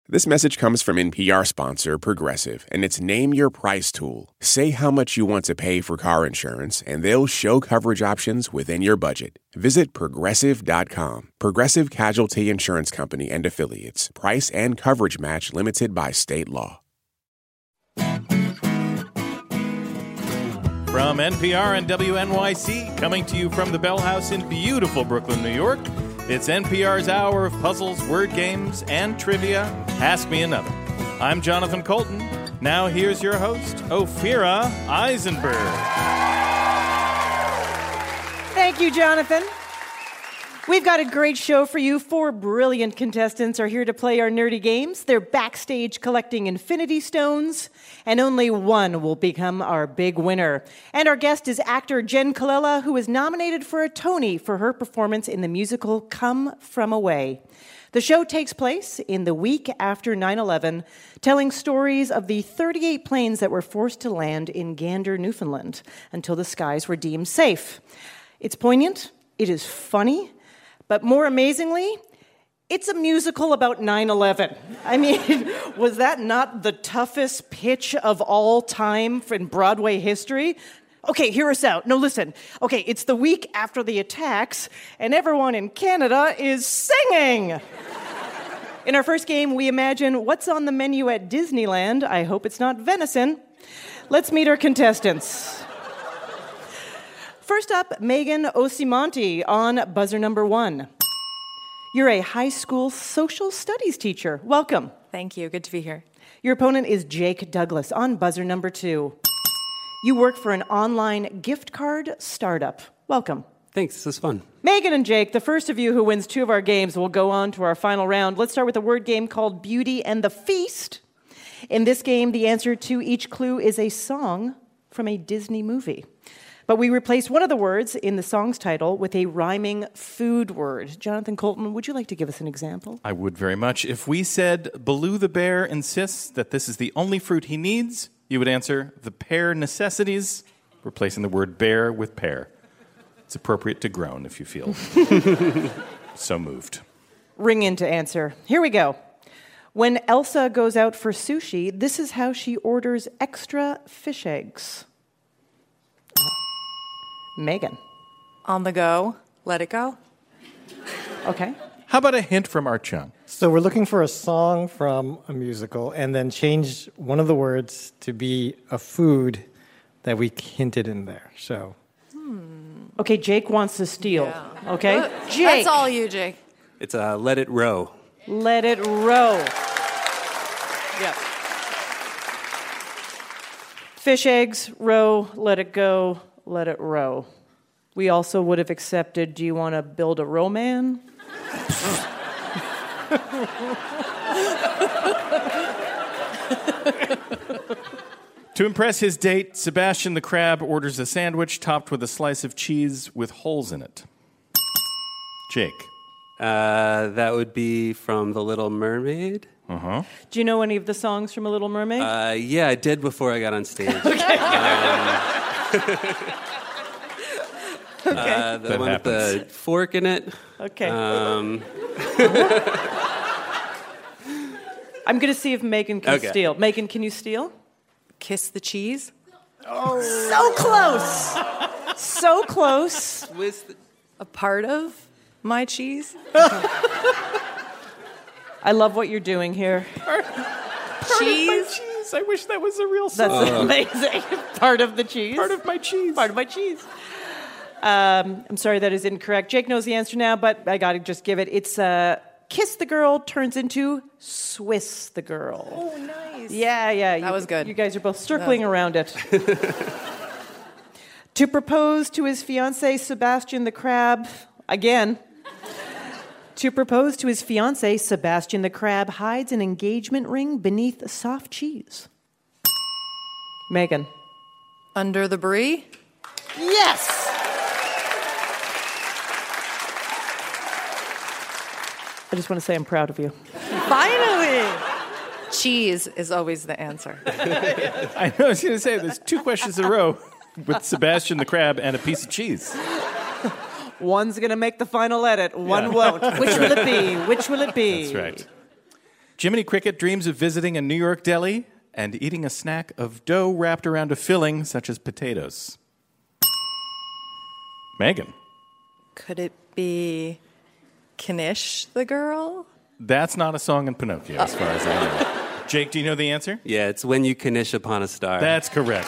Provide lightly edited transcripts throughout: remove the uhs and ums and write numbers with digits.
This message comes from NPR sponsor Progressive, and it's Name Your Price tool. Say how much you want to pay for car insurance, and they'll show coverage options within your budget. Visit Progressive.com. Progressive Casualty Insurance Company and Affiliates. Price and coverage match limited by state law. From NPR and WNYC, coming to you from the Bell House in beautiful Brooklyn, New York, it's NPR's hour of puzzles, word games, and trivia. Ask Me Another. I'm Jonathan Colton. Now here's your host, Ophira Eisenberg. Thank you, Jonathan. We've got a great show for you. 4 brilliant contestants are here to play our nerdy games. They're backstage collecting Infinity Stones, and only one will become our big winner. And our guest is actor Jen Colella, who was nominated for a Tony for her performance in the musical Come From Away. The show takes place in the week after 9/11, telling stories of the 38 planes that were forced to land in Gander, Newfoundland, until the skies were deemed safe. It's poignant, it is funny, but more amazingly, it's a musical about 9/11. I mean, was that not the toughest pitch of all time in Broadway history? Okay, hear us out. No, listen. Okay, it's the week after the attacks, and everyone in Canada is singing. In our first game, we imagine what's on the menu at Disneyland. I hope it's not venison. Let's meet our contestants. First up, Megan Osimonti on buzzer number 1. You're a high school social studies teacher. Welcome. Thank you. Good to be here. Your opponent is Jake Douglas on buzzer number 2. You work for an online gift card startup. Welcome. Thanks. This is fun. Megan and Jake, the first of you who wins 2 of our games will go on to our final round. Let's start with a word game called Beauty and the Feast. In this game, the answer to each clue is a song from a Disney movie. But we replace one of the words in the song's title with a rhyming food word. Jonathan Colton, would you like to give us an example? I would very much. If we said, Baloo the bear insists that this is the only fruit he needs, you would answer, the pear necessities, replacing the word bear with pear. It's appropriate to groan if you feel so moved. Ring in to answer. Here we go. When Elsa goes out for sushi, this is how she orders extra fish eggs. Megan. On the go, let it go. Okay. How about a hint from Art Chung? So we're looking for a song from a musical and then change one of the words to be a food that we hinted in there. So. Okay, Jake wants to steal. Yeah. Okay? Jake. That's all you, Jake. It's Let It Row. Let it row. Yep. Fish eggs, row, let it go, let it row. We also would have accepted, do you want to build a row man? To impress his date, Sebastian the Crab orders a sandwich topped with a slice of cheese with holes in it. Jake. That would be from The Little Mermaid. Uh-huh. Do you know any of the songs from A Little Mermaid? Yeah, I did before I got on stage. Okay. The one with the fork in it. Okay. I'm going to see if Megan can steal. Megan, can you steal? Kiss the cheese. Oh. So close. So close. A part of my cheese. I love what you're doing here. Cheese. I wish that was a real song. That's amazing. Part of the cheese. Part of my cheese. Part of my cheese. I'm sorry, that is incorrect. Jake knows the answer now, but I got to just give it. It's Kiss the Girl turns into Swiss the Girl. Oh, nice. Yeah. That was good. You guys are both circling around it. To propose to his fiancée, Sebastian the Crab, again. To propose to his fiancée, Sebastian the Crab hides an engagement ring beneath soft cheese. Megan. Under the brie. Yes! I just want to say I'm proud of you. Finally! Cheese is always the answer. I know, I was going to say, there's 2 questions in a row with Sebastian the Crab and a piece of cheese. One's going to make the final edit. One won't. Which will it be? Which will it be? That's right. Jiminy Cricket dreams of visiting a New York deli and eating a snack of dough wrapped around a filling, such as potatoes. Megan. Could it be Knish the girl? That's not a song in Pinocchio, as far as I know. Jake, do you know the answer? Yeah, it's When You Knish Upon a Star. That's correct.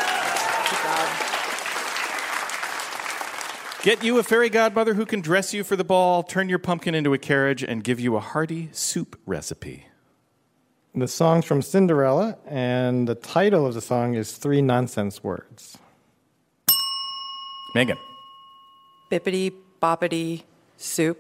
Get you a fairy godmother who can dress you for the ball, turn your pumpkin into a carriage, and give you a hearty soup recipe. The song's from Cinderella, and the title of the song is Three Nonsense Words. Megan. Bippity boppity soup.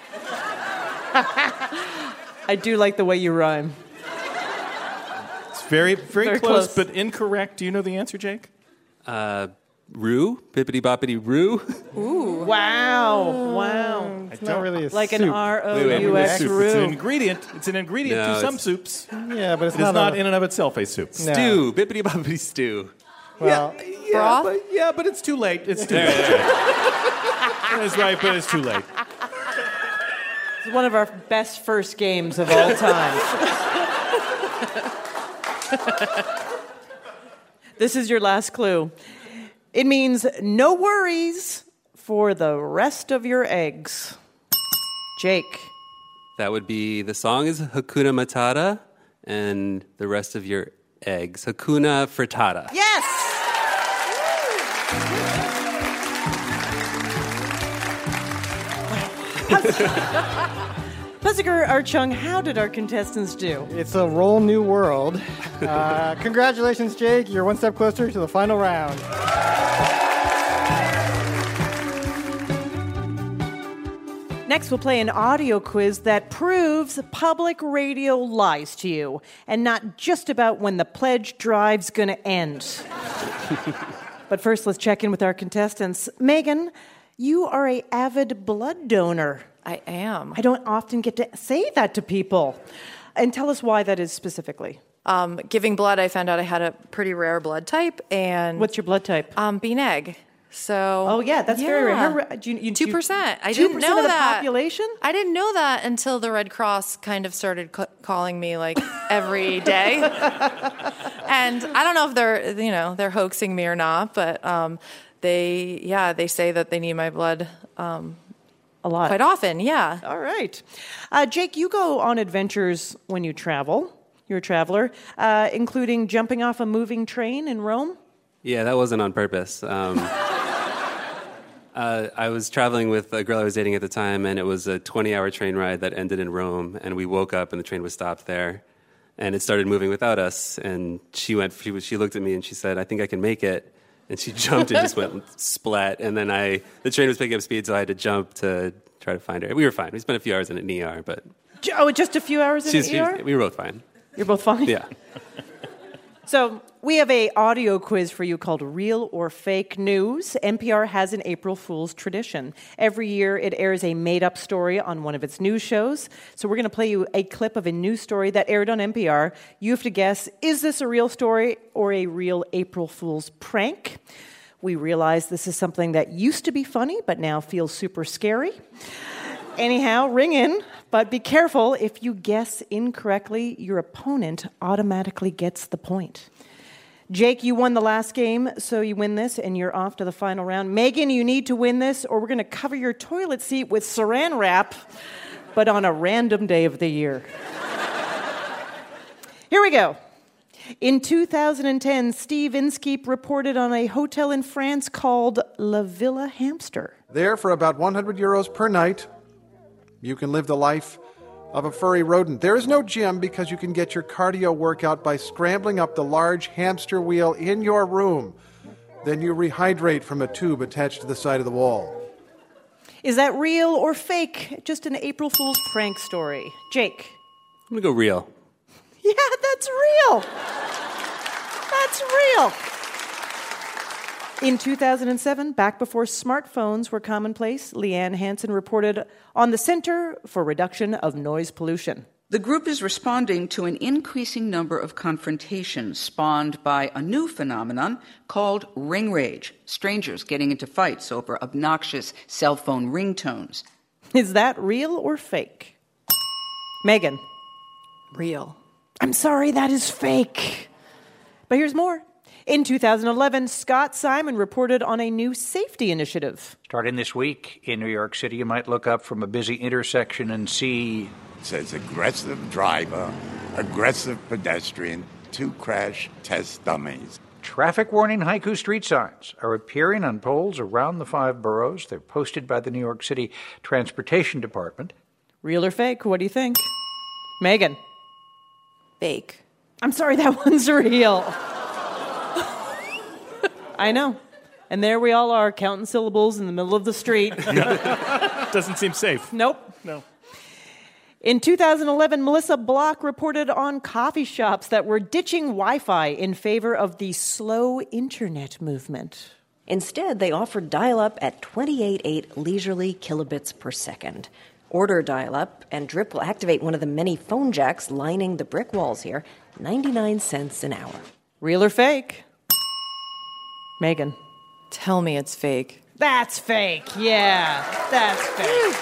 I do like the way you rhyme. It's very, very close. close, but incorrect. Do you know the answer, Jake? Roo? Bippity boppity roo? Ooh. Wow. It's not really a Like soup. an R-O-U-X It's roux. an ingredient. It's an ingredient No, to some it's- soups. Yeah, but it's It is not, not in and of itself a soup. No. Stew. Bippity boppity stew. Well, Broth? But it's too late. It's too late. That's right, but it's too late. It's one of our best first games of all time. This is your last clue. It means no worries for the rest of your eggs. Jake. That would be, the song is Hakuna Matata, and the rest of your eggs. Hakuna Frittata. Yes! Puzziker Archung, how did our contestants do? it's a roll new world. Congratulations, Jake. You're one step closer to the final round. Next, we'll play an audio quiz that proves public radio lies to you, and not just about when the pledge drive's going to end. But first, let's check in with our contestants. Megan, you are an avid blood donor. I am. I don't often get to say that to people. And tell us why that is specifically. Giving blood, I found out I had a pretty rare blood type, and What's your blood type? B neg. So. Oh, yeah, that's very rare. How ra- do you- 2%. I 2% didn't know of the that. population? I didn't know that until the Red Cross kind of started calling me like every day. And I don't know if they're hoaxing me or not, but they say that they need my blood A lot. quite often. Yeah. All right. Jake, you go on adventures when you travel. You're a traveler, including jumping off a moving train in Rome. Yeah, that wasn't on purpose. I was traveling with a girl I was dating at the time, and it was a 20-hour train ride that ended in Rome, and we woke up and the train was stopped there, and it started moving without us, and she looked at me and she said, "I think I can make it," and she jumped and just went splat, and then the train was picking up speed, so I had to jump to try to find her. We were fine. We spent a few hours in an ER, but Oh, just a few hours in the ER? we were both fine. You're both fine? Yeah. So we have a audio quiz for you called Real or Fake News. NPR has an April Fool's tradition. Every year it airs a made-up story on one of its news shows. So we're going to play you a clip of a news story that aired on NPR. You have to guess, is this a real story or a real April Fool's prank? We realize this is something that used to be funny, but now feels super scary. Anyhow, ring in, but be careful. If you guess incorrectly, your opponent automatically gets the point. Jake, you won the last game, so you win this, and you're off to the final round. Megan, you need to win this, or we're going to cover your toilet seat with saran wrap, but on a random day of the year. Here we go. In 2010, Steve Inskeep reported on a hotel in France called La Villa Hamster. There, for about 100 euros per night, you can live the life of a furry rodent. There is no gym because you can get your cardio workout by scrambling up the large hamster wheel in your room. Then you rehydrate from a tube attached to the side of the wall. Is that real or fake? Just an April Fool's prank story. Jake. I'm going to go real. Yeah, that's real. That's real. In 2007, back before smartphones were commonplace, Leanne Hansen reported on the Center for Reduction of Noise Pollution. The group is responding to an increasing number of confrontations spawned by a new phenomenon called ring rage, strangers getting into fights over obnoxious cell phone ringtones. Is that real or fake? Megan. real. I'm sorry, that is fake. But here's more. In 2011, Scott Simon reported on a new safety initiative. Starting this week in New York City, you might look up from a busy intersection and see... It says aggressive driver, aggressive pedestrian, 2 crash test dummies. Traffic warning haiku street signs are appearing on poles around the 5 boroughs. They're posted by the New York City Transportation Department. Real or fake? What do you think? Megan? Fake. I'm sorry, that one's real. I know. And there we all are, counting syllables in the middle of the street. Doesn't seem safe. Nope. No. In 2011, Melissa Block reported on coffee shops that were ditching Wi-Fi in favor of the slow internet movement. Instead, they offered dial-up at 28.8 leisurely kilobits per second. Order dial-up, and Drip will activate one of the many phone jacks lining the brick walls here. 99 cents an hour. Real or fake? Megan. Tell me it's fake. That's fake. Yeah, that's fake.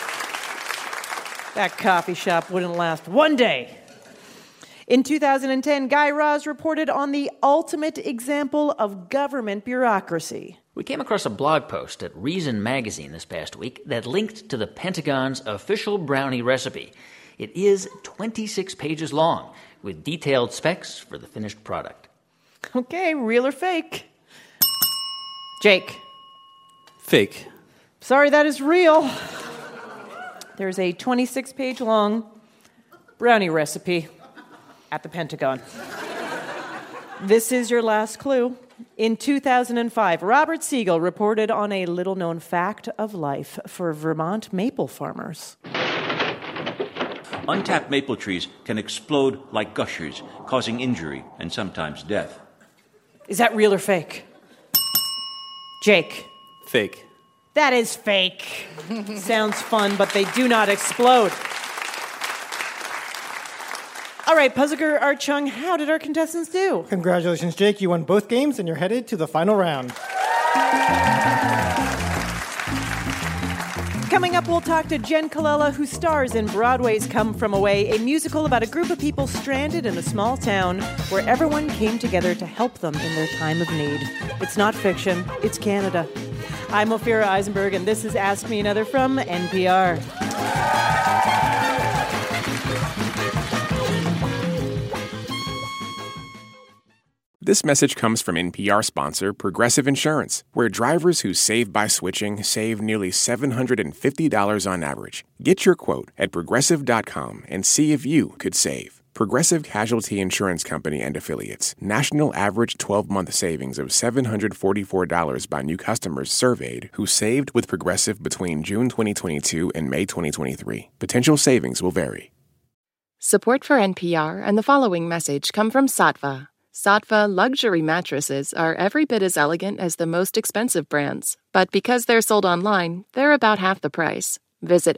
That coffee shop wouldn't last one day. In 2010, Guy Raz reported on the ultimate example of government bureaucracy. We came across a blog post at Reason Magazine this past week that linked to the Pentagon's official brownie recipe. It is 26 pages long, with detailed specs for the finished product. Okay, real or fake? Jake. Fake. Sorry, that is real. There's a 26-page long brownie recipe at the Pentagon. This is your last clue. In 2005, Robert Siegel reported on a little-known fact of life for Vermont maple farmers. Untapped maple trees can explode like gushers, causing injury and sometimes death. Is that real or fake? Jake. Fake. That is fake. Sounds fun, but they do not explode. All right, Puzzle Art Chung, how did our contestants do? Congratulations, Jake. You won both games, and you're headed to the final round. Coming up, we'll talk to Jen Colella, who stars in Broadway's Come From Away, a musical about a group of people stranded in a small town where everyone came together to help them in their time of need. It's not fiction, it's Canada. I'm Ophira Eisenberg, and this is Ask Me Another from NPR. This message comes from NPR sponsor Progressive Insurance, where drivers who save by switching save nearly $750 on average. Get your quote at Progressive.com and see if you could save. Progressive Casualty Insurance Company and Affiliates. National average 12-month savings of $744 by new customers surveyed who saved with Progressive between June 2022 and May 2023. Potential savings will vary. Support for NPR and the following message come from Saatva. Saatva luxury mattresses are every bit as elegant as the most expensive brands, but because they're sold online, they're about half the price. Visit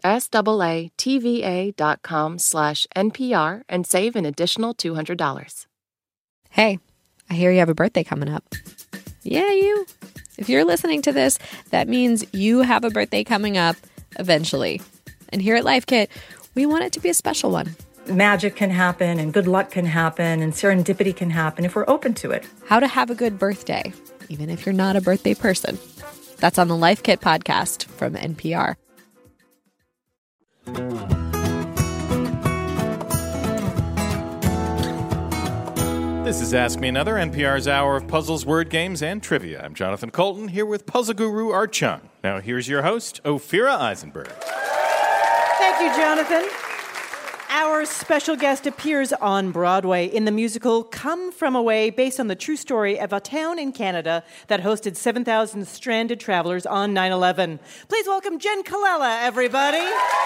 SAATVA.com/NPR and save an additional $200. Hey, I hear you have a birthday coming up. Yeah, you. If you're listening to this, that means you have a birthday coming up eventually. And here at Life Kit, we want it to be a special one. Magic can happen and good luck can happen and serendipity can happen if we're open to it. How to have a good birthday, even if you're not a birthday person. That's on the Life Kit podcast from NPR. This is Ask Me Another, NPR's hour of puzzles, word games, and trivia. I'm Jonathan Colton, here with puzzle guru Art Chung. Now here's your host, Ophira Eisenberg. Thank you, Jonathan. Our special guest appears on Broadway in the musical Come From Away, based on the true story of a town in Canada that hosted 7,000 stranded travelers on 9/11. Please welcome Jen Colella, everybody.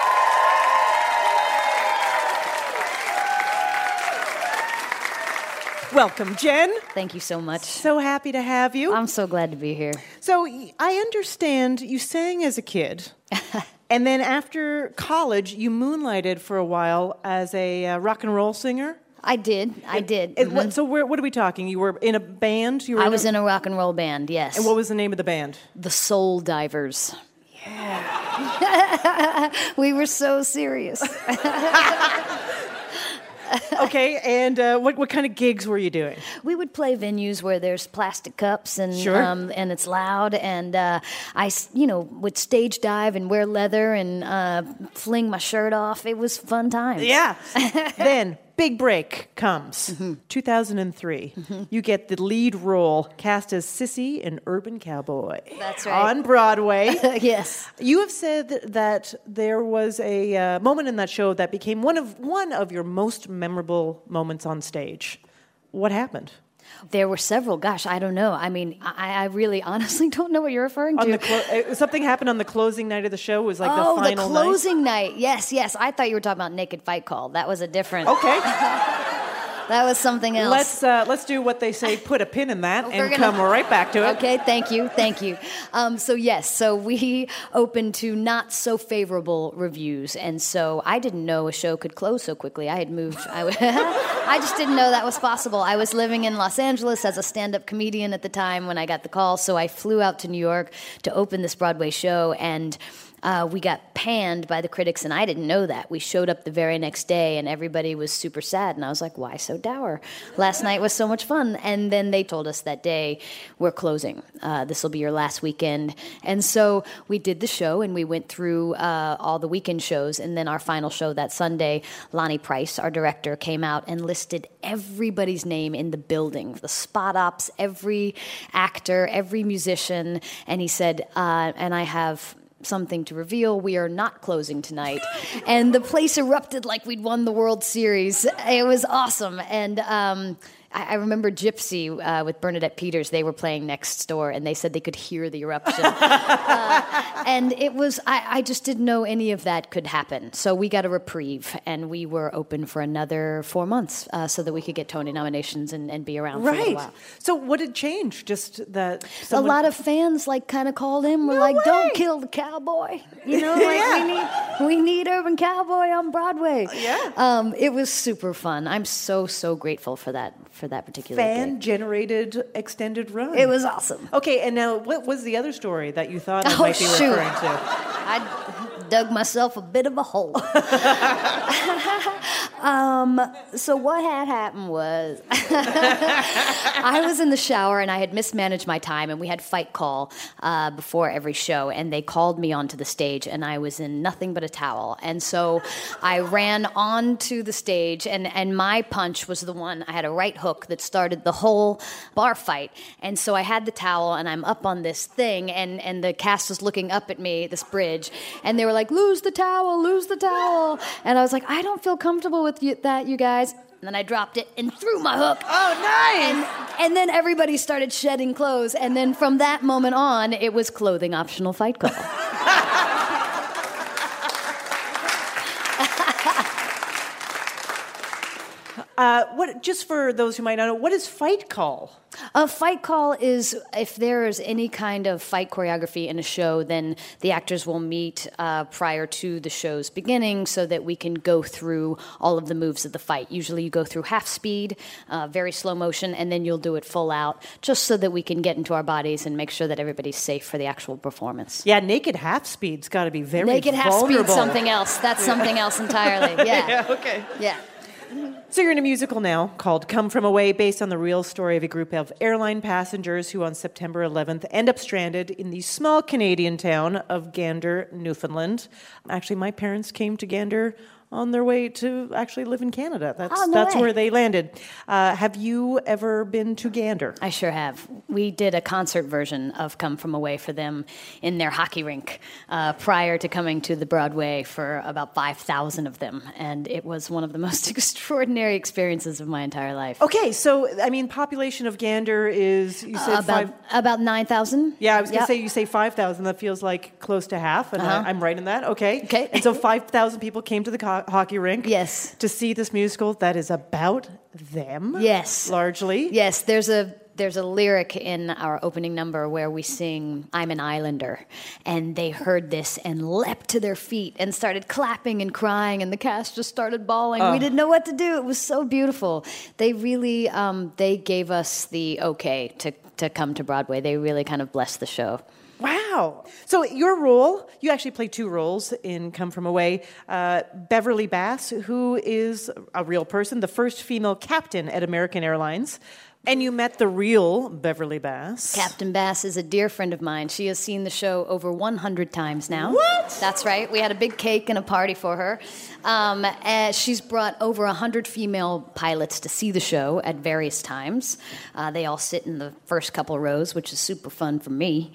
Welcome, Jen. Thank you so much. So happy to have you. I'm so glad to be here. So I understand you sang as a kid. And then after college, you moonlighted for a while as a rock and roll singer? I did. So what are we talking? You were in a band? I was in a rock and roll band, yes. And what was the name of the band? The Soul Divers. Yeah. We were so serious. Okay, and what kind of gigs were you doing? We would play venues where there's plastic cups and Sure. and it's loud, and would stage dive and wear leather and fling my shirt off. It was fun times. Yeah. Then, big break comes. 2003. You get the lead role cast as Sissy in Urban Cowboy. That's right. On Broadway. Yes. You have said that there was a moment in that show that became one of your most memorable moments on stage. What happened? There were several. Gosh, I don't know. I mean, I really honestly don't know what you're referring to. Something happened on the closing night of the show. It was like the final night. Oh, the closing night. Yes. I thought you were talking about Naked Fight Call. That was a different... Okay. That was something else. Let's do what they say, put a pin in that, and come right back to it. Okay, thank you. So we opened to not so favorable reviews, and so I didn't know a show could close so quickly. I had moved. I just didn't know that was possible. I was living in Los Angeles as a stand-up comedian at the time when I got the call, so I flew out to New York to open this Broadway show, and we got panned by the critics, and I didn't know that. We showed up the very next day, and everybody was super sad, and I was like, why so dour? Last night was so much fun. And then they told us that day, we're closing. This will be your last weekend. And so we did the show, and we went through all the weekend shows, and then our final show that Sunday, Lonnie Price, our director, came out and listed everybody's name in the building, the spot ops, every actor, every musician, and he said, and I have something to reveal. We are not closing tonight. And the place erupted like we'd won the World Series. It was awesome. And I remember Gypsy with Bernadette Peters. They were playing next door, and they said they could hear the eruption. And it was, I just didn't know any of that could happen. So we got a reprieve, and we were open for another 4 months so that we could get Tony nominations and be around for a little while. So what had changed? Just that a lot of fans kind of called in. Were don't kill the cowboy. We need Urban Cowboy on Broadway. Yeah. It was super fun. I'm so grateful for that particular gig. Fan-generated extended run. It was awesome. Okay, and now what was the other story that you thought I might be referring to? I dug myself a bit of a hole. So what had happened was I was in the shower and I had mismanaged my time, and we had Fight Call before every show, and they called me onto the stage, and I was in nothing but a towel. And so I ran onto the stage, and my punch was the one, I had a right hook that started the whole bar fight. And so I had the towel, and I'm up on this thing, and the cast was looking up at me, this bridge, and they were like, lose the towel, lose the towel. And I was like, I don't feel comfortable with that, you guys. And then I dropped it and threw my hook. Oh, nice! And then everybody started shedding clothes. And then from that moment on, it was clothing optional Fight Call. Just for those who might not know, what is Fight Call? A fight call is if there is any kind of fight choreography in a show, then the actors will meet prior to the show's beginning so that we can go through all of the moves of the fight. Usually you go through half speed, very slow motion, and then you'll do it full out, just so that we can get into our bodies and make sure that everybody's safe for the actual performance. Yeah, naked half speed's got to be very naked vulnerable. Half speed's something else. That's something else entirely. Yeah. Yeah, okay. Yeah. So you're in a musical now called Come From Away, based on the real story of a group of airline passengers who on September 11th end up stranded in the small Canadian town of Gander, Newfoundland. Actually, my parents came to Gander on their way to actually live in Canada. That's where they landed. Have you ever been to Gander? I sure have. We did a concert version of Come From Away for them in their hockey rink prior to coming to the Broadway for about 5,000 of them. And it was one of the most extraordinary experiences of my entire life. Okay, so, I mean, population of Gander is, you said about 9,000. Yeah, I was going to say, you say 5,000. That feels like close to half, and I'm right in that. Okay. And so 5,000 people came to the hockey rink. Yes. To see this musical that is about them. Yes. Largely. Yes, there's a lyric in our opening number where we sing, I'm an Islander. And they heard this and leapt to their feet and started clapping and crying, and the cast just started bawling. We didn't know what to do. It was so beautiful. They really, they gave us the okay to come to Broadway. They really kind of blessed the show. Wow. Wow. So your role, you actually play two roles in Come From Away. Beverly Bass, who is a real person, the first female captain at American Airlines. And you met the real Beverly Bass. Captain Bass is a dear friend of mine. She has seen the show over 100 times now. What? That's right. We had a big cake and a party for her. She's brought over 100 female pilots to see the show at various times. They all sit in the first couple rows, which is super fun for me.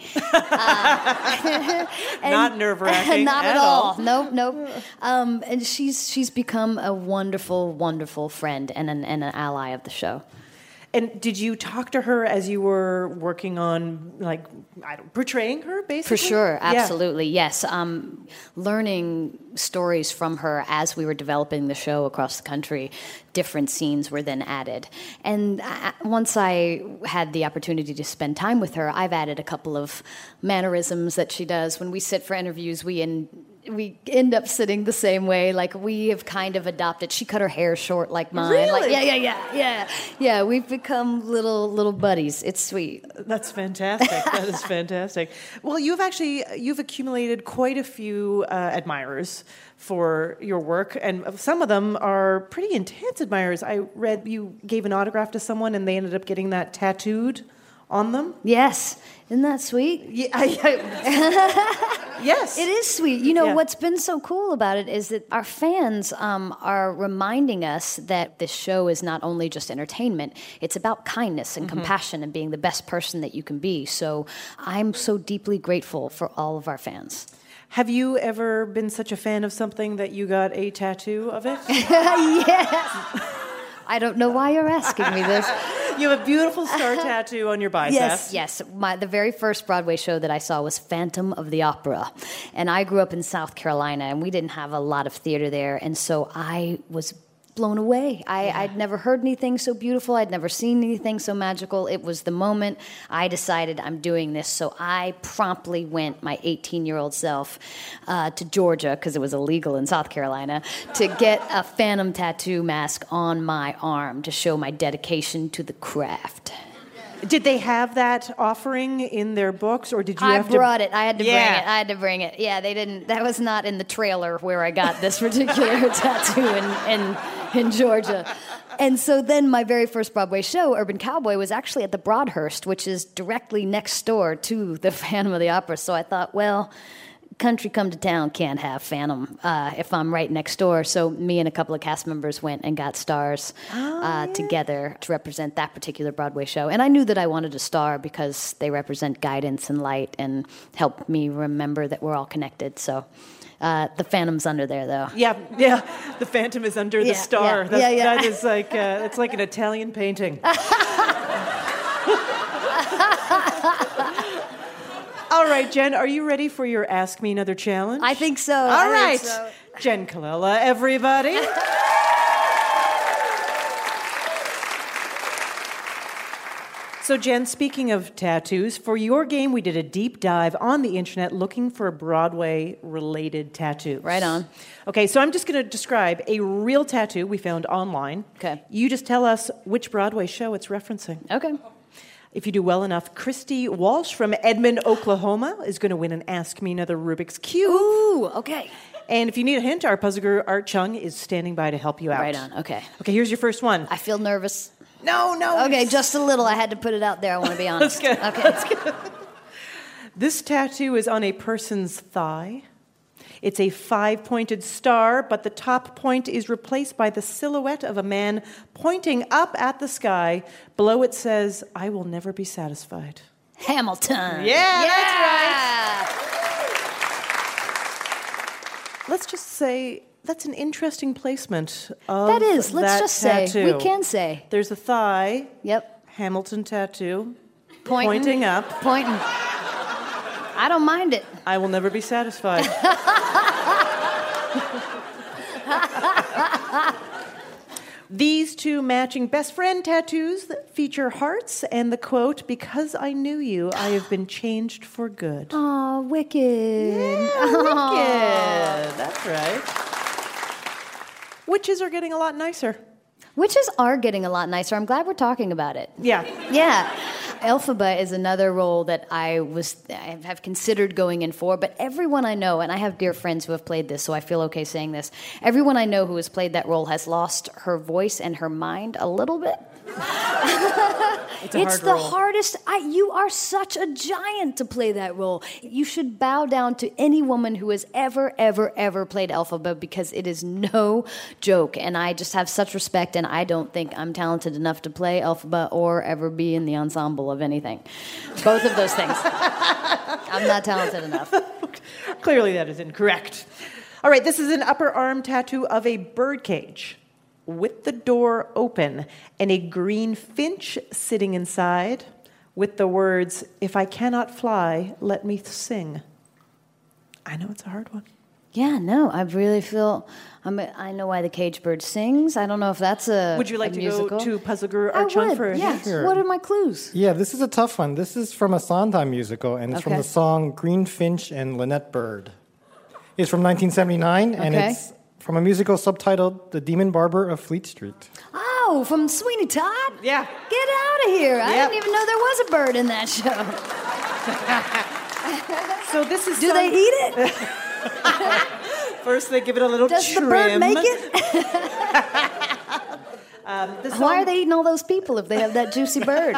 Not nerve-wracking Not at at all. all. Nope. And she's become a wonderful, wonderful friend and an ally of the show. And did you talk to her as you were working on, portraying her, basically? For sure, Yeah. absolutely, yes. Learning stories from her as we were developing the show across the country, different scenes were then added. And once I had the opportunity to spend time with her, I've added a couple of mannerisms that she does. When we sit for interviews, we end up sitting the same way. Like, we have kind of adopted. She cut her hair short like mine. Really? Like, yeah. We've become little buddies. It's sweet. That's fantastic. That is fantastic. Well, you've accumulated quite a few admirers for your work, and some of them are pretty intense admirers. I read you gave an autograph to someone, and they ended up getting that tattooed on them. Yes. Isn't that sweet? Yeah. Yes. It is sweet. What's been so cool about it is that our fans are reminding us that this show is not only just entertainment, it's about kindness and compassion and being the best person that you can be. So I'm so deeply grateful for all of our fans. Have you ever been such a fan of something that you got a tattoo of it? Yes. I don't know why you're asking me this. You have a beautiful star tattoo on your bicep. Yes. The very first Broadway show that I saw was Phantom of the Opera. And I grew up in South Carolina, and we didn't have a lot of theater there. And so I was blown away. I'd never heard anything so beautiful. I'd never seen anything so magical. It was the moment I decided I'm doing this. So I promptly went, my 18-year-old self, to Georgia, because it was illegal in South Carolina, to get a phantom tattoo mask on my arm to show my dedication to the craft. Did they have that offering in their books, or did you have to... I brought it. I had to bring it. Yeah, they didn't... That was not in the trailer where I got this particular tattoo in Georgia. And so then my very first Broadway show, Urban Cowboy, was actually at the Broadhurst, which is directly next door to the Phantom of the Opera. So I thought, well, country come to town can't have Phantom if I'm right next door. So me and a couple of cast members went and got stars together to represent that particular Broadway show. And I knew that I wanted a star because they represent guidance and light and help me remember that we're all connected. So the Phantom's under there, though. Yeah. The Phantom is under the star. That is like it's like an Italian painting. All right, Jen, are you ready for your Ask Me Another challenge? I think so. All right. Jen Colella, everybody. So, Jen, speaking of tattoos, for your game, we did a deep dive on the internet looking for Broadway-related tattoos. Right on. Okay, so I'm just going to describe a real tattoo we found online. Okay. You just tell us which Broadway show it's referencing. Okay. If you do well enough, Christy Walsh from Edmond, Oklahoma is going to win an Ask Me Another Rubik's Cube. Ooh, okay. And if you need a hint, our puzzle guru, Art Chung, is standing by to help you out. Right on, okay. Okay, here's your first one. I feel nervous. No. Okay, just a little. I had to put it out there. I want to be honest. That's good. Okay. That's good. This tattoo is on a person's thigh. It's a 5-pointed star, but the top point is replaced by the silhouette of a man pointing up at the sky. Below it says, "I will never be satisfied." Hamilton. Yeah, that's right. Let's just say that's an interesting placement of That is. Let's just tattoo. say. We can say. There's a thigh. Yep. Hamilton tattoo. Pointing. Pointing up. Pointing. I don't mind it. I will never be satisfied. These two matching best friend tattoos that feature hearts and the quote, "Because I knew you, I have been changed for good." Oh, wicked. Yeah, wicked. That's right. Witches are getting a lot nicer. Witches are getting a lot nicer. I'm glad we're talking about it. Yeah. Yeah. Elphaba is another role that I have considered going in for, but everyone I know, and I have dear friends who have played this, so I feel okay saying this, everyone I know who has played that role has lost her voice and her mind a little bit. It's the hardest. You are such a giant to play that role. You should bow down to any woman who has ever played Elphaba, because it is no joke. And I just have such respect, and I don't think I'm talented enough to play Elphaba or ever be in the ensemble of anything. Both of those things. I'm not talented enough. Clearly that is incorrect. All right, this is an upper arm tattoo of a birdcage with the door open and a green finch sitting inside with the words, "If I cannot fly, let me sing." I know it's a hard one. Yeah, no, I really feel... I know why the cage bird sings. I don't know if that's a Would you like to musical. go to Puzzle Guru Archon for a yeah. hint? Sure. What are my clues? Yeah, this is a tough one. This is from a Sondheim musical, and it's from Okay. the song Green Finch and Lynette Bird. It's from 1979, and Okay. it's from a musical subtitled The Demon Barber of Fleet Street. Oh, from Sweeney Todd? Yeah. Get out of here. I Yep. didn't even know there was a bird in that show. So this is Do they eat it? First they give it a little Does trim. the bird make it? Why are they eating all those people if they have that juicy bird?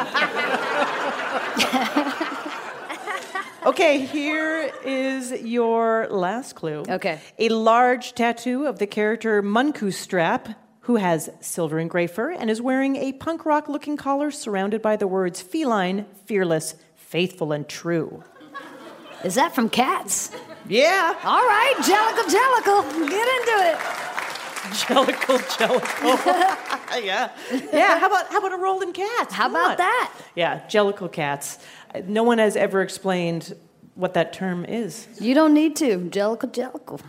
Okay, here is your last clue. Okay. A large tattoo of the character Munkustrap, who has silver and gray fur and is wearing a punk rock looking collar surrounded by the words feline, fearless, faithful, and true. Is that from Cats? Yeah. All right, Jellicle. Get into it. Jellicle. Yeah. Yeah, how about a rolling cats? How about that? Yeah, Jellicle cats. No one has ever explained what that term is. You don't need to. Jellicle.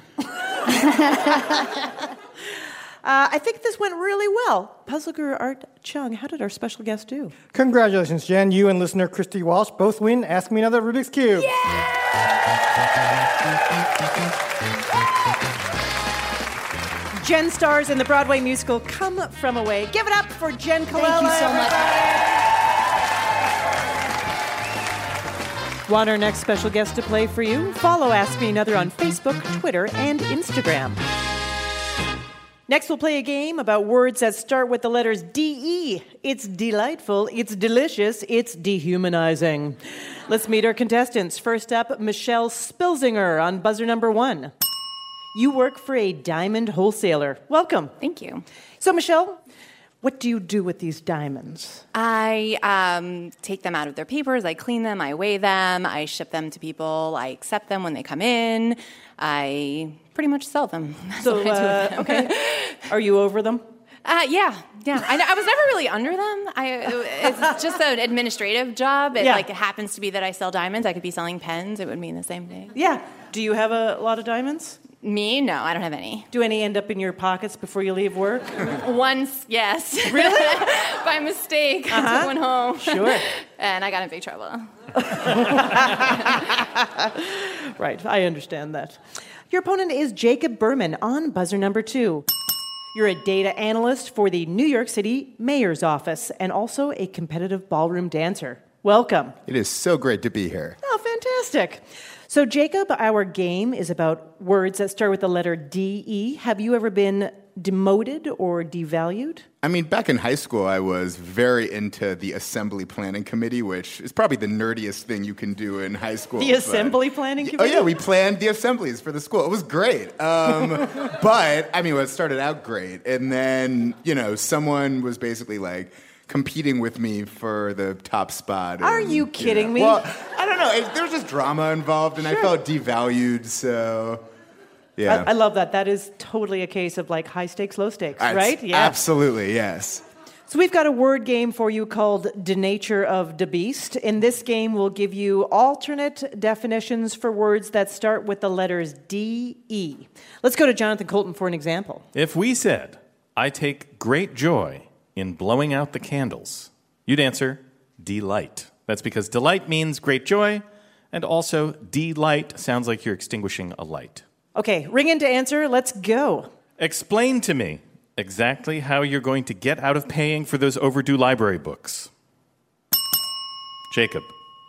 I think this went really well. Puzzle Guru Art Chung, how did our special guest do? Congratulations, Jen. You and listener Christy Walsh both win Ask Me Another Rubik's Cube. Jen stars in the Broadway musical Come From Away. Give it up for Jen Colella. Thank you so much. Want our next special guest to play for you? Follow Ask Me Another on Facebook, Twitter, and Instagram. Next, we'll play a game about words that start with the letters D-E. It's delightful, it's delicious, it's dehumanizing. Let's meet our contestants. First up, Michelle Spilzinger on buzzer number 1. You work for a diamond wholesaler. Welcome. Thank you. So, Michelle, what do you do with these diamonds? I take them out of their papers. I clean them. I weigh them. I ship them to people. I accept them when they come in. I pretty much sell them. That's So, what I do with them. okay. Are you over them? Yeah. I was never really under them. It's just an administrative job. It happens to be that I sell diamonds. I could be selling pens. It would mean the same thing. Yeah. Do you have a lot of diamonds? Me? No, I don't have any. Do any end up in your pockets before you leave work? Once, yes. Really? By mistake, I took one home. Sure. And I got in big trouble. Right, I understand that. Your opponent is Jacob Berman on buzzer number 2. You're a data analyst for the New York City Mayor's Office and also a competitive ballroom dancer. Welcome. It is so great to be here. Oh, fantastic. So, Jacob, our game is about words that start with the letter D-E. Have you ever been demoted or devalued? I mean, back in high school, I was very into the Assembly Planning Committee, which is probably the nerdiest thing you can do in high school. The Assembly Planning Committee? Oh, yeah, we planned the assemblies for the school. It was great. But, I mean, it started out great. And then, someone was basically like competing with me for the top spot. Are you kidding me? Well, I don't know. There was just drama involved, and I felt devalued, so... Yeah. I love that. That is totally a case of like high stakes, low stakes, right? Yeah. Absolutely, yes. So we've got a word game for you called Denature of the Beast. In this game, we'll give you alternate definitions for words that start with the letters D-E. Let's go to Jonathan Colton for an example. If we said, I take great joy in blowing out the candles, you'd answer delight. That's because delight means great joy, and also delight sounds like you're extinguishing a light. Okay, ring in to answer. Let's go. Explain to me exactly how you're going to get out of paying for those overdue library books. Jacob.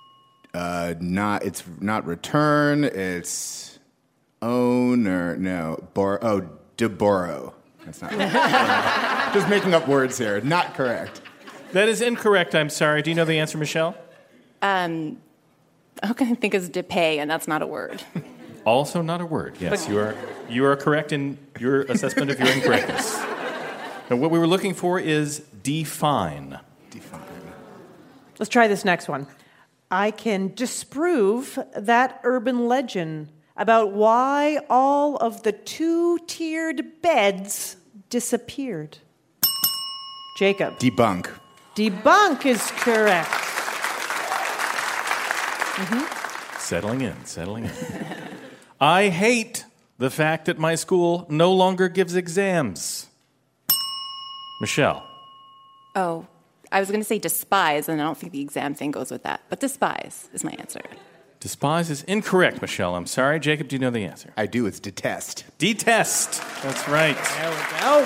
It's not return. It's own or no. To borrow. That's not right. Just making up words here. Not correct. That is incorrect. I'm sorry. Do you know the answer, Michelle? Okay, I think it's to pay, and that's not a word. Also not a word. Yes, you are correct in your assessment of your incorrectness. And what we were looking for is define. Define. Let's try this next one. I can disprove that urban legend about why all of the two-tiered beds disappeared. Jacob. Debunk. Debunk is correct. Settling in. I hate the fact that my school no longer gives exams. Michelle. Oh, I was going to say despise, and I don't think the exam thing goes with that. But despise is my answer. Despise is incorrect, Michelle. I'm sorry. Jacob, do you know the answer? I do. It's detest. Detest. That's right. There we go.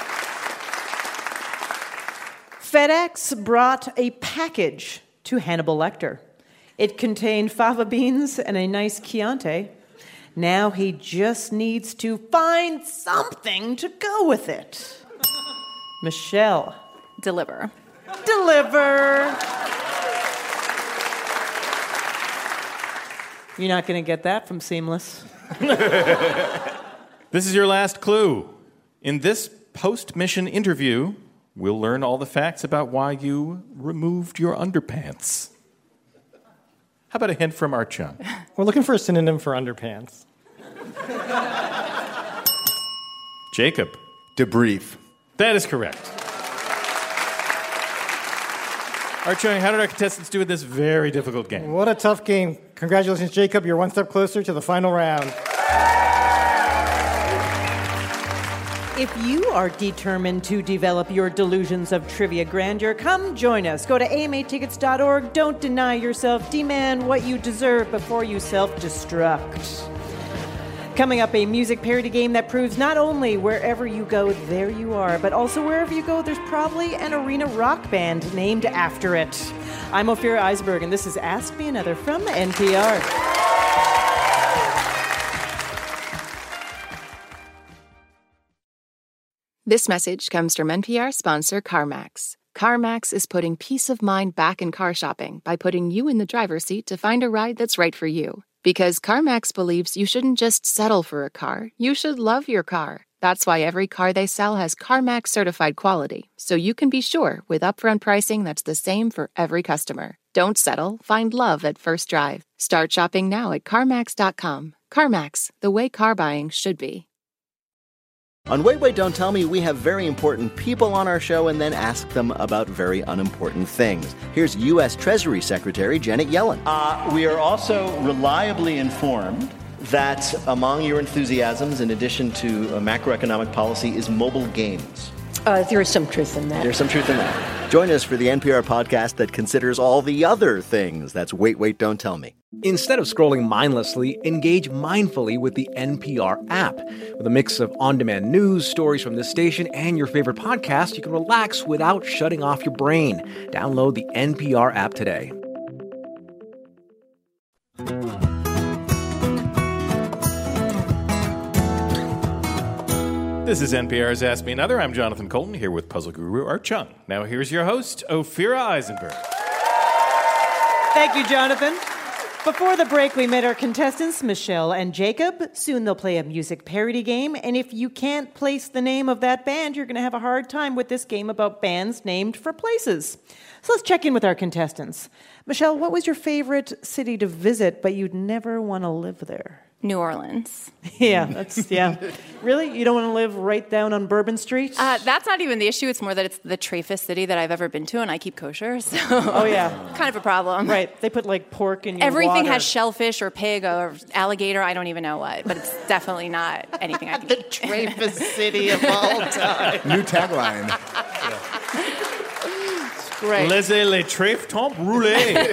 FedEx brought a package to Hannibal Lecter. It contained fava beans and a nice Chianti. Now he just needs to find something to go with it. Michelle. Deliver. You're not going to get that from Seamless. This is your last clue. In this post-mission interview, we'll learn all the facts about why you removed your underpants. How about a hint from Art Chung? We're looking for a synonym for underpants. Jacob. Debrief. That is correct. Art Chung, how did our contestants do in this very difficult game? What a tough game. Congratulations, Jacob. You're one step closer to the final round. If you are determined to develop your delusions of trivia grandeur, come join us. Go to amatickets.org. Don't deny yourself. Demand what you deserve before you self-destruct. Coming up, a music parody game that proves not only wherever you go, there you are, but also wherever you go, there's probably an arena rock band named after it. I'm Ophira Eisberg, and this is Ask Me Another from NPR. This message comes from NPR sponsor CarMax. CarMax is putting peace of mind back in car shopping by putting you in the driver's seat to find a ride that's right for you. Because CarMax believes you shouldn't just settle for a car, you should love your car. That's why every car they sell has CarMax certified quality, so you can be sure with upfront pricing that's the same for every customer. Don't settle, find love at first drive. Start shopping now at CarMax.com. CarMax, the way car buying should be. On Wait, Wait, Don't Tell Me, we have very important people on our show and then ask them about very unimportant things. Here's U.S. Treasury Secretary Janet Yellen. We are also reliably informed that among your enthusiasms, in addition to macroeconomic policy, is mobile games. There is some truth in that. There's some truth in that. Join us for the NPR podcast that considers all the other things. That's Wait, Wait, Don't Tell Me. Instead of scrolling mindlessly, engage mindfully with the NPR app. With a mix of on-demand news, stories from this station, and your favorite podcast, you can relax without shutting off your brain. Download the NPR app today. This is NPR's Ask Me Another. I'm Jonathan Colton, here with puzzle guru Art Chung. Now here's your host, Ophira Eisenberg. Thank you, Jonathan. Before the break, we met our contestants, Michelle and Jacob. Soon they'll play a music parody game, and if you can't place the name of that band, you're going to have a hard time with this game about bands named for places. So let's check in with our contestants. Michelle, what was your favorite city to visit, but you'd never want to live there? New Orleans. Yeah. Really? You don't want to live right down on Bourbon Street? That's not even the issue. It's more that it's the trafest city that I've ever been to, and I keep kosher, so... Oh, yeah. Kind of a problem. Right. They put, like, pork in your Everything water. has shellfish or pig or alligator. I don't even know what, but it's definitely not anything I can The trafest city of all time. New tagline. Great. Laissez les trèfles temps brûlés.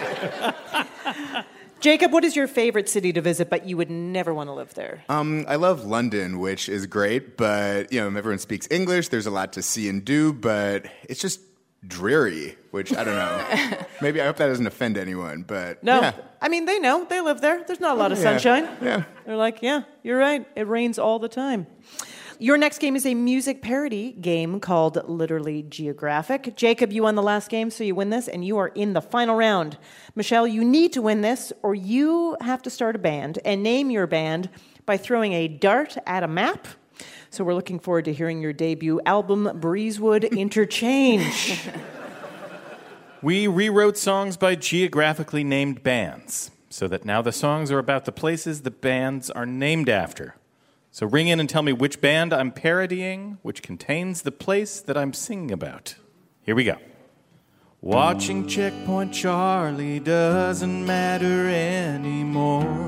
Jacob, what is your favorite city to visit, but you would never want to live there? I love London, which is great, but everyone speaks English. There's a lot to see and do, but it's just dreary, which I don't know. Maybe I hope that doesn't offend anyone, but No. yeah. I mean, they know. They live there. There's not a lot of sunshine. Yeah. They're like, yeah, you're right. It rains all the time. Your next game is a music parody game called Literally Geographic. Jacob, you won the last game, so you win this, and you are in the final round. Michelle, you need to win this, or you have to start a band and name your band by throwing a dart at a map. So we're looking forward to hearing your debut album, Breezewood Interchange. We rewrote songs by geographically named bands, so that now the songs are about the places the bands are named after. So ring in and tell me which band I'm parodying, which contains the place that I'm singing about. Here we go. Watching Checkpoint Charlie doesn't matter anymore.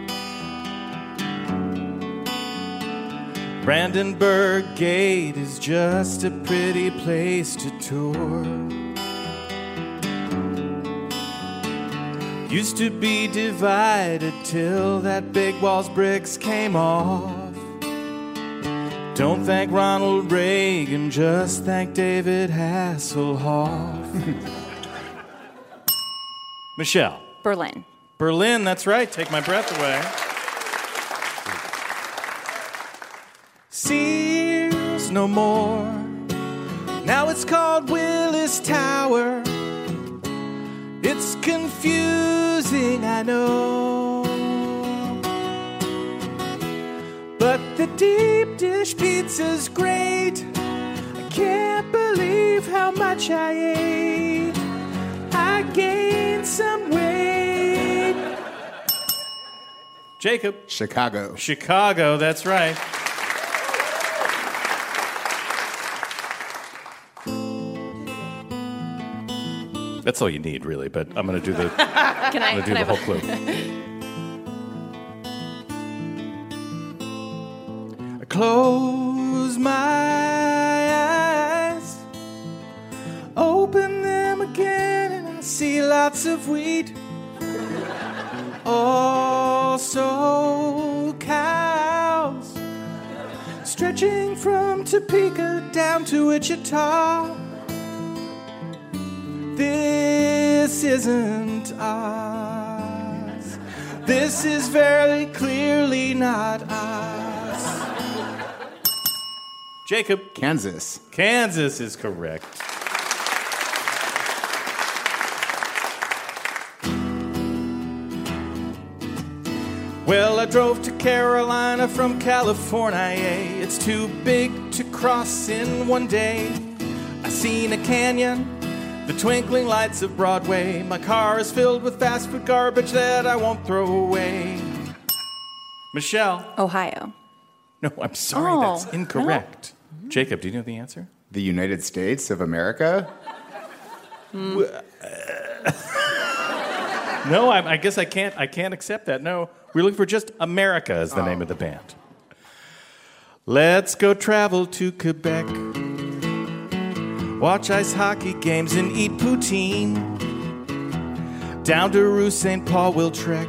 Brandenburg Gate is just a pretty place to tour. Used to be divided till that big wall's bricks came off. Don't thank Ronald Reagan, just thank David Hasselhoff. Michelle. Berlin. Berlin, that's right. Take my breath away. Sears no more. Now it's called Willis Tower. It's confusing, I know. But the deep dish pizza's great. I can't believe how much I ate. I gained some weight. Jacob. Chicago. Chicago, that's right. That's all you need, really, but I'm going to do the, whole clue. I close my eyes, open them again, and I see lots of wheat. Also cows, stretching from Topeka down to Wichita. This isn't us. This is very clearly not us. Jacob. Kansas. Kansas is correct. Well, I drove to Carolina from California. It's too big to cross in one day. I seen a canyon, the twinkling lights of Broadway. My car is filled with fast food garbage that I won't throw away. Michelle. Ohio. No, I'm sorry, that's incorrect. No. Jacob, do you know the answer? The United States of America? No, I guess I can't accept that. No, we're looking for just America as the name of the band. Let's go travel to Quebec. Watch ice hockey games and eat poutine. Down to Rue St. Paul we'll trek.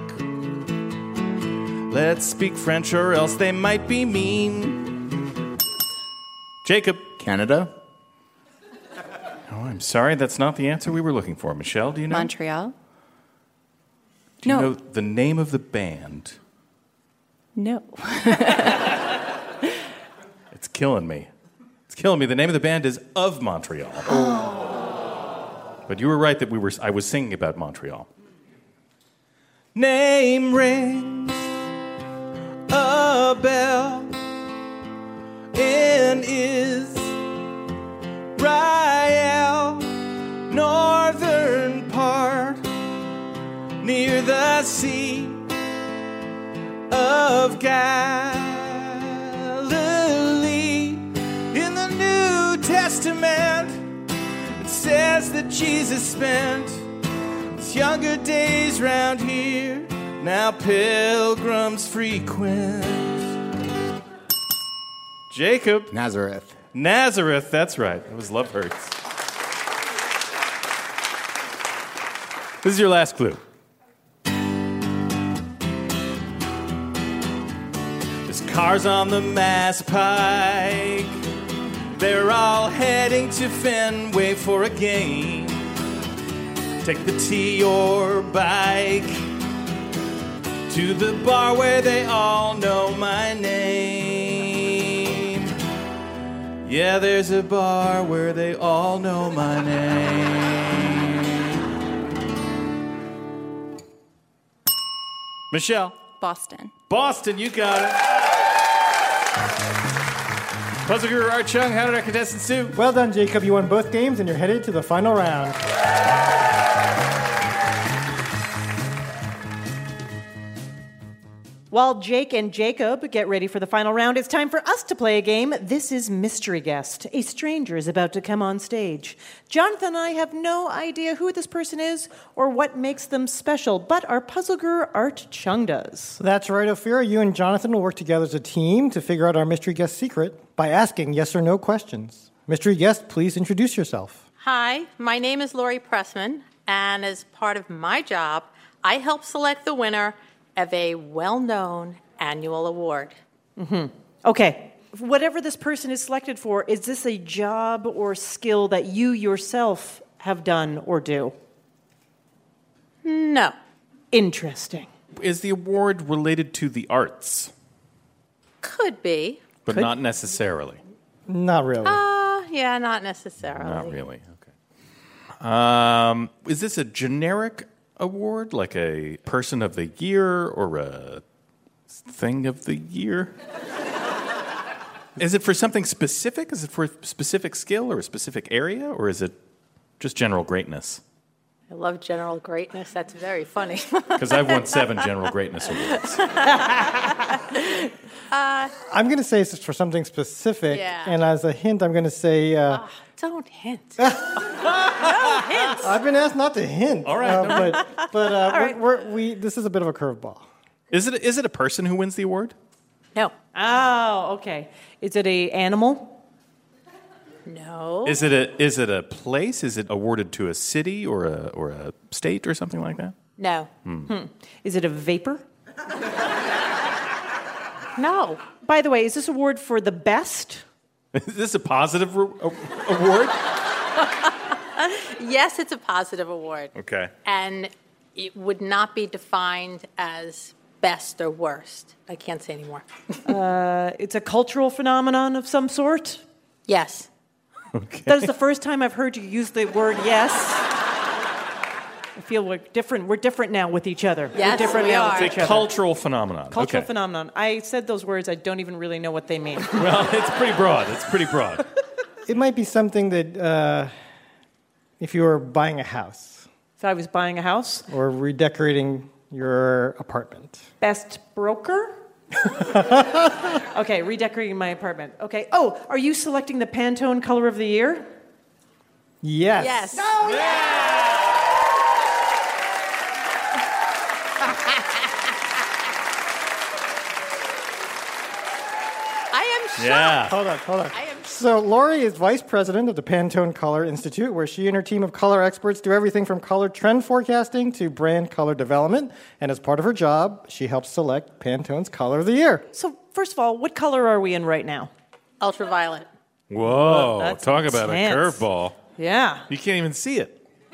Let's speak French or else they might be mean. Jacob. Canada? Oh, I'm sorry, that's not the answer we were looking for. Michelle, do you know? Montreal? Do you know the name of the band? No. It's killing me. It's killing me. The name of the band is Of Montreal. Oh. But you were right that I was singing about Montreal. Name rings a bell in Israel, northern part, near the Sea of Galilee. In the New Testament, it says that Jesus spent his younger days round here. Now pilgrims frequent. Jacob. Nazareth. Nazareth, that's right. It was Love Hurts. This is your last clue. There's cars on the Mass Pike, They're all heading to Fenway for a game. Take the T or bike to the bar where they all know my name. Yeah, there's a bar where they all know my name. Michelle. Boston. Boston, you got it. Puzzle Guru Art Chung, how did our contestants do? Well done, Jacob. You won both games, and you're headed to the final round. While Jake and Jacob get ready for the final round, it's time for us to play a game. This is Mystery Guest. A stranger is about to come on stage. Jonathan and I have no idea who this person is or what makes them special, but our puzzle guru, Art Chung, does. That's right, Ophira. You and Jonathan will work together as a team to figure out our mystery guest secret by asking yes or no questions. Mystery guest, please introduce yourself. Hi, my name is Lori Pressman, and as part of my job, I help select the winner of a well-known annual award. Mm-hmm. Okay. Whatever this person is selected for, is this a job or skill that you yourself have done or do? No. Interesting. Is the award related to the arts? Could be. But not necessarily. Not really. Yeah, not necessarily. Not really. Okay. Is this a generic award, like a person of the year or a thing of the year? Is it for something specific? Is it for a specific skill or a specific area? Or is it just general greatness? I love general greatness. That's very funny. Because I've won 7 general greatness awards. I'm going to say it's for something specific, Yeah. and as a hint, I'm going to say... Don't hint. No hints. I've been asked not to hint. All right. But this is a bit of a curveball. Is it a person who wins the award? No. Oh, okay. Is it an animal? No. Is it a place? Is it awarded to a city or a state or something like that? No. Is it a vapor? No. By the way, is this award for the best? Is this a positive award? Yes, it's a positive award. Okay. And it would not be defined as best or worst. I can't say anymore. It's a cultural phenomenon of some sort? Yes. Okay. That is the first time I've heard you use the word yes. I feel we're different. We're different now with each other. Yes, we're different we now are. with It's each a other. cultural phenomenon. Cultural Okay. phenomenon. I said those words. I don't even really know what they mean. Well, it's pretty broad. It might be something that if you were buying a house. If I was buying a house? Or redecorating your apartment. Best broker? Okay, redecorating my apartment. Okay. Oh, are you selecting the Pantone color of the year? Yes. Yes. I am shocked. Yeah. Hold on. So Lori is vice president of the Pantone Color Institute, where she and her team of color experts do everything from color trend forecasting to brand color development. And as part of her job, she helps select Pantone's color of the year. So, first of all, what color are we in right now? Ultraviolet. Whoa, That's talk about a intense. curveball. Yeah. You can't even see it.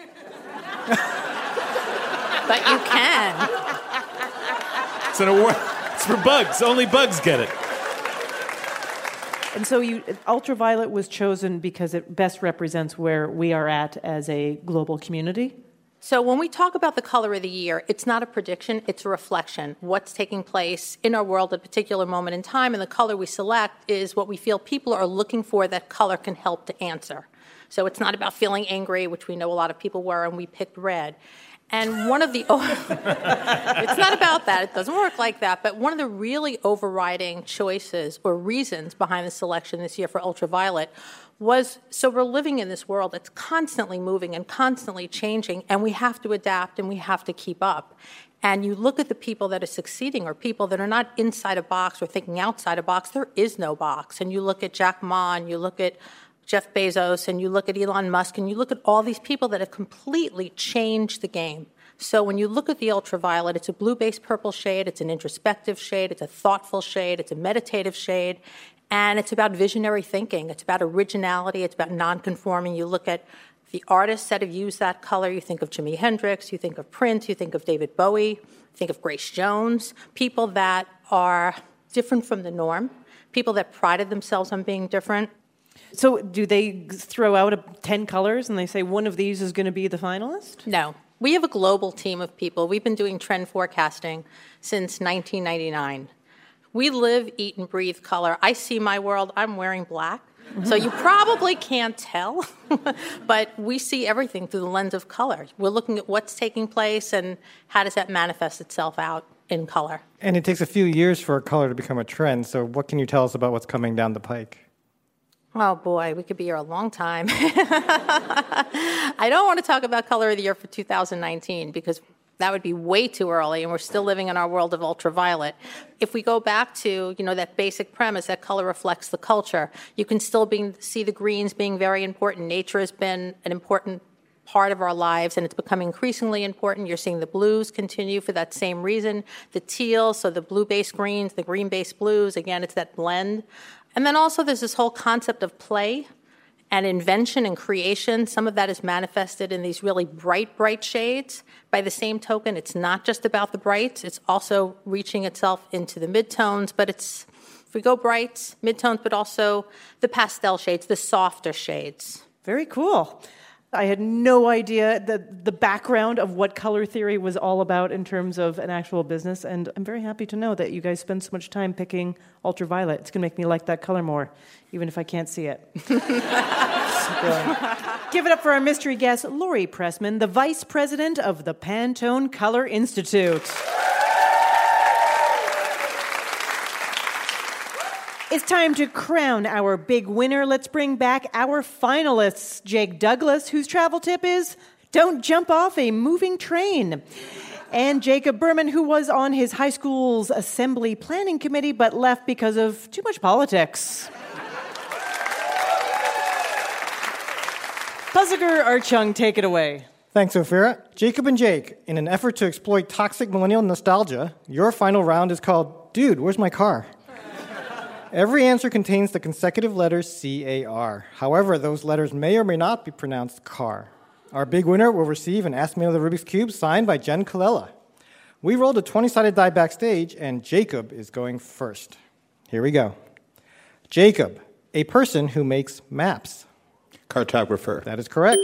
But you can. It's an award. It's for bugs. Only bugs get it. And so ultraviolet was chosen because it best represents where we are at as a global community? So when we talk about the color of the year, it's not a prediction, it's a reflection. What's taking place in our world at a particular moment in time, and the color we select is what we feel people are looking for that color can help to answer. So it's not about feeling angry, which we know a lot of people were, and we picked red. And one of the, it's not about that, it doesn't work like that, but one of the really overriding choices or reasons behind the selection this year for ultraviolet was, so we're living in this world that's constantly moving and constantly changing, and we have to adapt and we have to keep up. And you look at the people that are succeeding or people that are not inside a box or thinking outside a box, there is no box. And you look at Jack Ma, and you look at Jeff Bezos, and you look at Elon Musk, and you look at all these people that have completely changed the game. So when you look at the ultraviolet, it's a blue-based purple shade, it's an introspective shade, it's a thoughtful shade, it's a meditative shade, And it's about visionary thinking. It's about originality. It's about non-conforming. You look at the artists that have used that color. You think of Jimi Hendrix. You think of Prince. You think of David Bowie. You think of Grace Jones. People that are different from the norm. People that prided themselves on being different. So do they throw out 10 colors and they say one of these is going to be the finalist? No. We have a global team of people. We've been doing trend forecasting since 1999. We live, eat, and breathe color. I see my world. I'm wearing black. So you probably can't tell, but we see everything through the lens of color. We're looking at what's taking place and how does that manifest itself out in color. And it takes a few years for a color to become a trend, so what can you tell us about what's coming down the pike? Oh, boy, we could be here a long time. I don't want to talk about color of the year for 2019 because that would be way too early, and we're still living in our world of ultraviolet. If we go back to, that basic premise that color reflects the culture, you can still see the greens being very important. Nature has been an important part of our lives, and it's becoming increasingly important. You're seeing the blues continue for that same reason. The teals, so the blue-based greens, the green-based blues, again, it's that blend. And then also there's this whole concept of play and invention and creation. Some of that is manifested in these really bright shades. By the same token, it's not just about the brights. It's also reaching itself into the midtones. But if we go brights, midtones, but also the pastel shades, the softer shades. Very cool. I had no idea the background of what color theory was all about in terms of an actual business, and I'm very happy to know that you guys spend so much time picking ultraviolet. It's going to make me like that color more, even if I can't see it. Give it up for our mystery guest, Lori Pressman, the Vice President of the Pantone Color Institute. It's time to crown our big winner. Let's bring back our finalists. Jake Douglas, whose travel tip is, don't jump off a moving train. And Jacob Berman, who was on his high school's assembly planning committee but left because of too much politics. Buzziger Archung, take it away. Thanks, Ophira. Jacob and Jake, in an effort to exploit toxic millennial nostalgia, your final round is called, Dude, Where's My Car? Every answer contains the consecutive letters C-A-R. However, those letters may or may not be pronounced car. Our big winner will receive an Ask Me Another Rubik's Cube signed by Jen Colella. We rolled a 20-sided die backstage, and Jacob is going first. Here we go. Jacob, a person who makes maps. Cartographer. That is correct.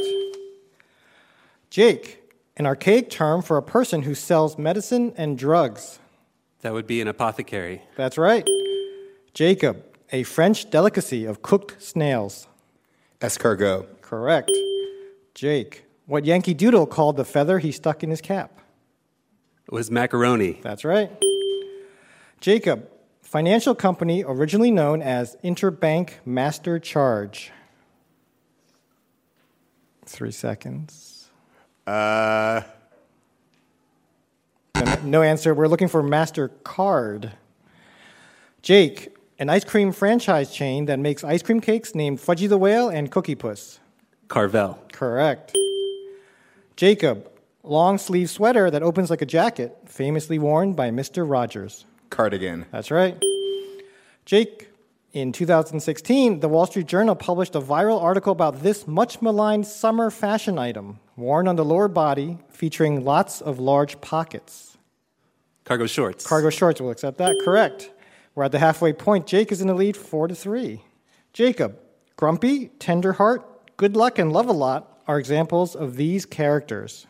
Jake, an archaic term for a person who sells medicine and drugs. That would be an apothecary. That's right. Jacob, a French delicacy of cooked snails. Escargot. Correct. Jake, what Yankee Doodle called the feather he stuck in his cap. It was macaroni. That's right. Jacob, financial company originally known as Interbank Master Charge. 3 seconds. No answer. We're looking for MasterCard. Jake, an ice cream franchise chain that makes ice cream cakes named Fudgy the Whale and Cookie Puss. Carvel. Correct. Jacob, long sleeve sweater that opens like a jacket, famously worn by Mr. Rogers. Cardigan. That's right. Jake, in 2016, the Wall Street Journal published a viral article about this much maligned summer fashion item, worn on the lower body, featuring lots of large pockets. Cargo shorts. Cargo shorts, we'll accept that. Correct. We're at the halfway point. Jake is in the lead 4-3. Jacob, grumpy, tender heart, good luck, and love a lot are examples of these characters.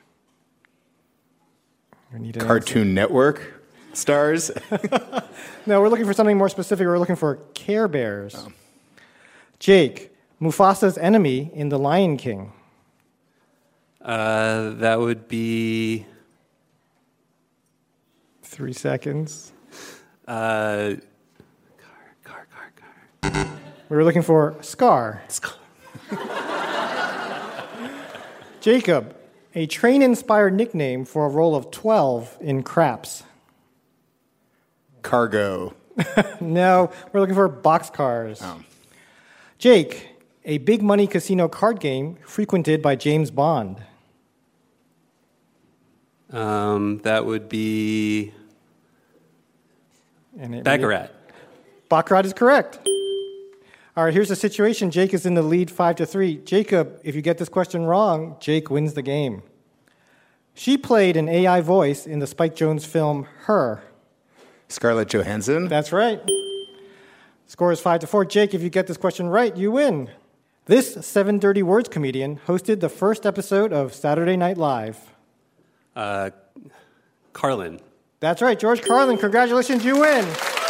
Cartoon Network stars? No, we're looking for something more specific. We're looking for Care Bears. Oh. Jake, Mufasa's enemy in The Lion King. That would be... 3 seconds. We were looking for Scar. Jacob, a train-inspired nickname for a roll of 12 in craps. Cargo. No, we're looking for boxcars. Oh. Jake, a big money casino card game frequented by James Bond. That would be... Baccarat. Baccarat is correct. All right, here's the situation. Jake is in the lead 5-3. Jacob, if you get this question wrong, Jake wins the game. She played an AI voice in the Spike Jonze film Her. Scarlett Johansson? That's right. Score is 5-4. Jake, if you get this question right, you win. This 7 Dirty Words comedian hosted the first episode of Saturday Night Live. Carlin. That's right, George Carlin. Congratulations, you win.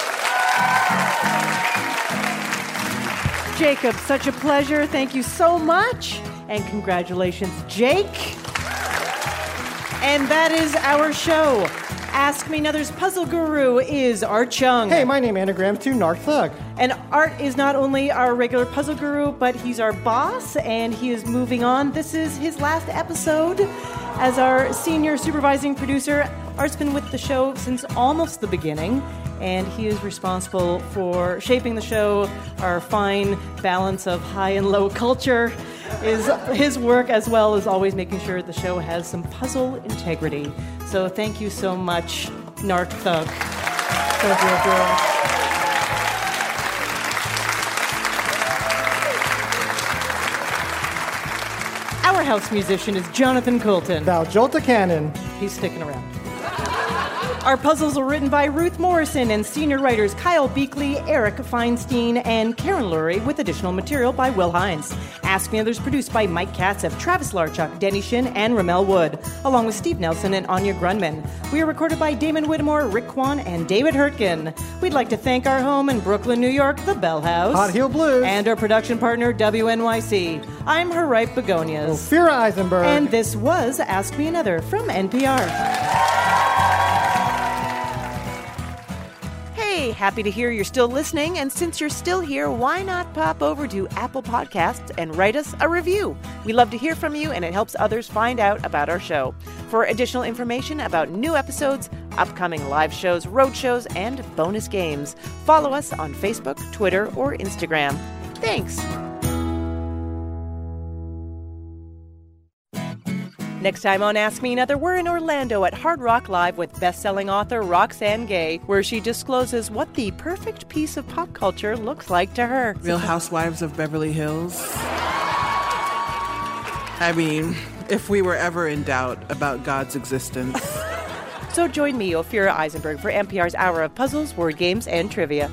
Jacob, such a pleasure. Thank you so much. And congratulations, Jake. And that is our show. Ask Me Another's puzzle guru is Art Chung. Hey, my name anagrams to Narc Thug. And Art is not only our regular puzzle guru, but he's our boss, and he is moving on. This is his last episode as our senior supervising producer. Art's been with the show since almost the beginning, and he is responsible for shaping the show. Our fine balance of high and low culture is his work, as well as always making sure the show has some puzzle integrity. So thank you so much, Narc Thug. Thank you, girl. Our house musician is Jonathan Coulton. Thou Jolta Cannon. He's sticking around. Our puzzles are written by Ruth Morrison and senior writers Kyle Beakley, Eric Feinstein, and Karen Lurie, with additional material by Will Hines. Ask Me Others produced by Mike Katzev, Travis Larchuk, Denny Shin, and Ramel Wood, along with Steve Nelson and Anya Grunman. We are recorded by Damon Whittemore, Rick Kwan, and David Hurtgen. We'd like to thank our home in Brooklyn, New York, the Bell House. Hot Heel Blues. And our production partner, WNYC. I'm her ripe begonias. Ophira Eisenberg. And this was Ask Me Another from NPR. Hey, happy to hear you're still listening, and since you're still here, why not pop over to Apple Podcasts and write us a review? We love to hear from you, and it helps others find out about our show. For additional information about new episodes, upcoming live shows, road shows, and bonus games, follow us on Facebook, Twitter, or Instagram. Thanks. Next time on Ask Me Another, we're in Orlando at Hard Rock Live with best-selling author Roxane Gay, where she discloses what the perfect piece of pop culture looks like to her. Real Housewives of Beverly Hills. I mean, if we were ever in doubt about God's existence. So join me, Ophira Eisenberg, for NPR's Hour of Puzzles, Word Games, and Trivia.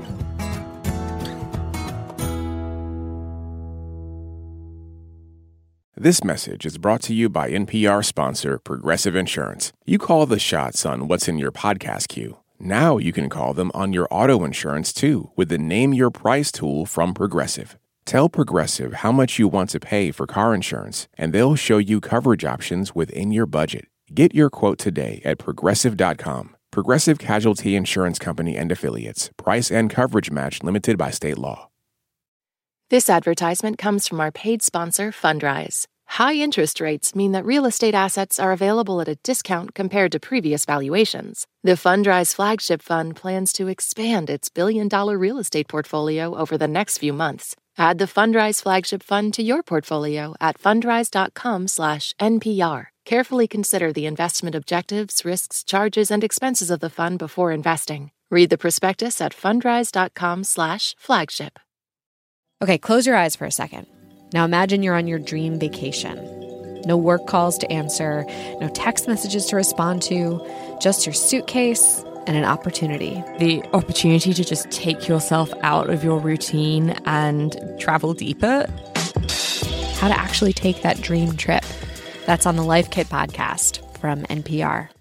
This message is brought to you by NPR sponsor Progressive Insurance. You call the shots on what's in your podcast queue. Now you can call them on your auto insurance, too, with the Name Your Price tool from Progressive. Tell Progressive how much you want to pay for car insurance, and they'll show you coverage options within your budget. Get your quote today at Progressive.com. Progressive Casualty Insurance Company and Affiliates. Price and coverage match limited by state law. This advertisement comes from our paid sponsor, Fundrise. High interest rates mean that real estate assets are available at a discount compared to previous valuations. The Fundrise Flagship Fund plans to expand its billion-dollar real estate portfolio over the next few months. Add the Fundrise Flagship Fund to your portfolio at fundrise.com/NPR. Carefully consider the investment objectives, risks, charges, and expenses of the fund before investing. Read the prospectus at fundrise.com/flagship. Okay, close your eyes for a second. Now imagine you're on your dream vacation. No work calls to answer, no text messages to respond to, just your suitcase and an opportunity. The opportunity to just take yourself out of your routine and travel deeper. How to actually take that dream trip. That's on the Life Kit podcast from NPR.